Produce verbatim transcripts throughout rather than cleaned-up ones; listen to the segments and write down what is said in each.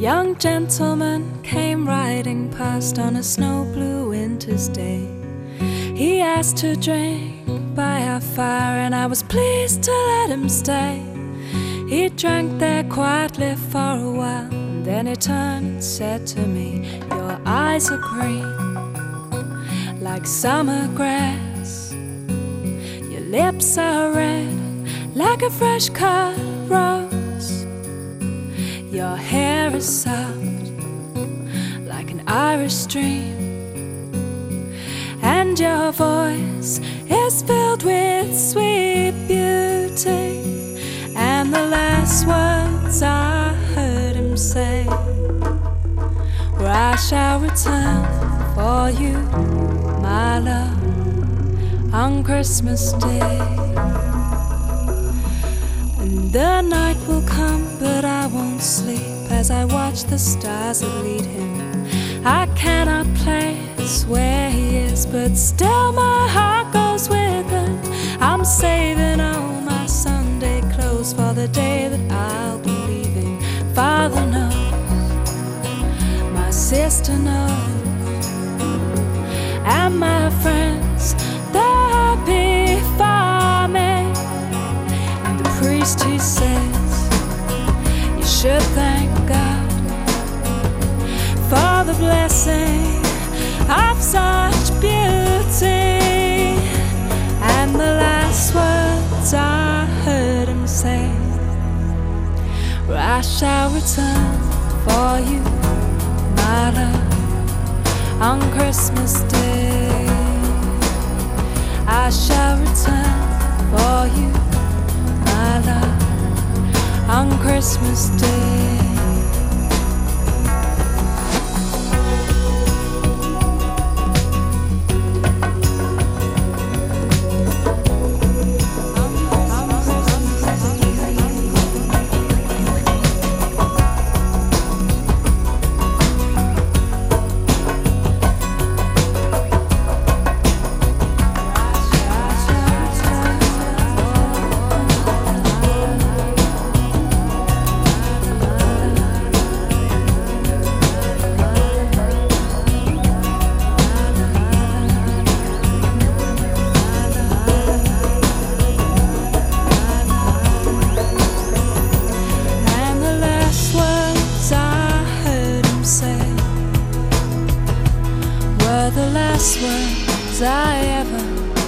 young gentleman came riding past on a snow blue winter's day. He asked to drink by our fire, and I was pleased to let him stay. He drank there quietly for a while, and then he turned and said to me, "Your eyes are green, like summer grass. Your lips are red, like a fresh cut rose. Your hair is soft, like an Irish stream, and your voice is filled with sweet beauty." And the last words I heard him say were, "I shall return for you, my love, on Christmas Day." And the night will come, but I won't sleep as I watch the stars that lead him. I cannot place where he is, but still my heart goes with him. I'm saving all my Sunday clothes for the day that I'll be leaving. Father knows, my sister knows, and my friends, they're happy for me. And the priest, he says, you should thank God for the blessing of such beauty. And the last words I heard him say were, "I shall return for you, my love, on Christmas Day. I shall return for you, my love, on Christmas Day." The last words I ever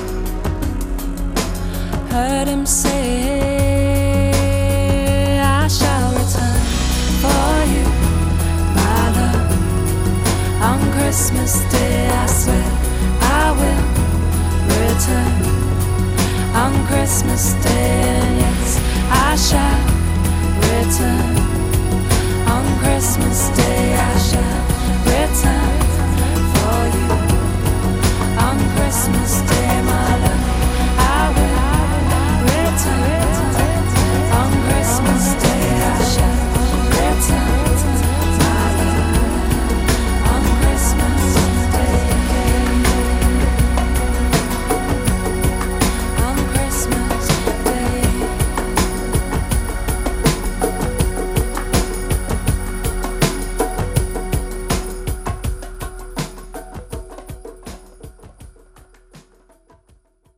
heard him say. I shall return for you, my love, on Christmas Day. I swear I will return on Christmas Day. Yes, I shall return on Christmas Day.